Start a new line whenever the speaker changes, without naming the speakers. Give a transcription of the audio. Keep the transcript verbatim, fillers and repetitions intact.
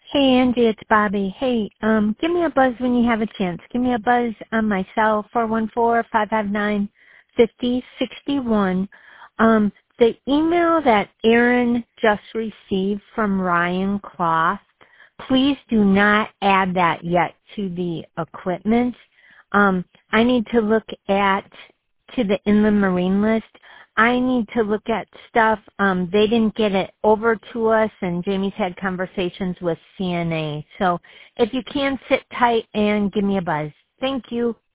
Hey Angie, it's Bobby. Hey, um, give me a buzz when you have a chance. Give me a buzz on my cell, four one four, five five nine, five zero six one. Um, the email that Aaron just received from Ryan Cloth, please do not add that yet to the equipment. Um, I need to look at, to the inland marine list. I need to look at stuff. Um, they didn't get it over to us, and Jamie's had conversations with C N A. So if you can, sit tight and give me a buzz. Thank you.